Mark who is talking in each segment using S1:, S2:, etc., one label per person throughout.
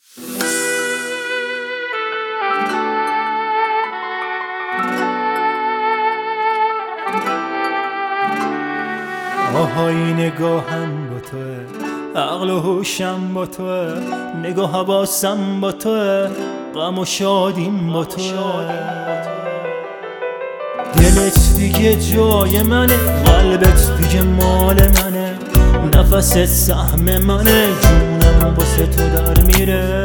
S1: آهای نگاهم با توه، عقل و هوشم با توه، نگاه حواسم با توه، غم و شادیم با توه. دلت دیگه جای منه، قلبت دیگه مال منه، نفست سهم منه، جونم واسه تو در میره.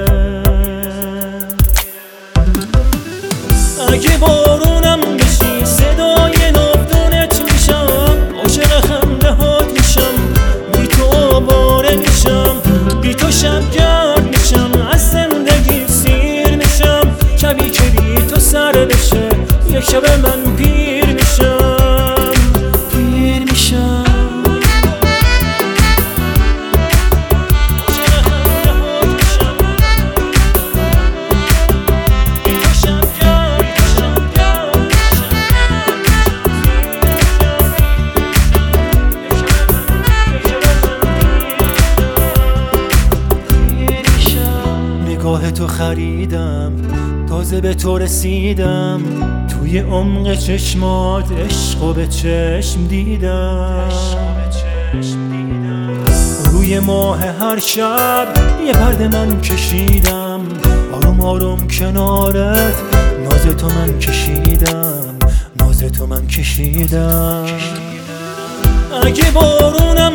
S1: اگه بارونم بشی صدای ناودونت میشم، عاشق خنده هات میشم، بی تو آواره میشم، بی تو شبگرد میشم، از زندگی سیر میشم. شبی که بی تو سر بشه یک شب من پیر میشم، پیر میشم. نگاه تو خریدم، تازه به تو رسیدم، توی عمق چشمات عشق و به چشم دیدم. روی ماه هر شب یه پرده من کشیدم، آروم آروم کنارت ناز تو من کشیدم، ناز تو من کشیدم. اگه بارون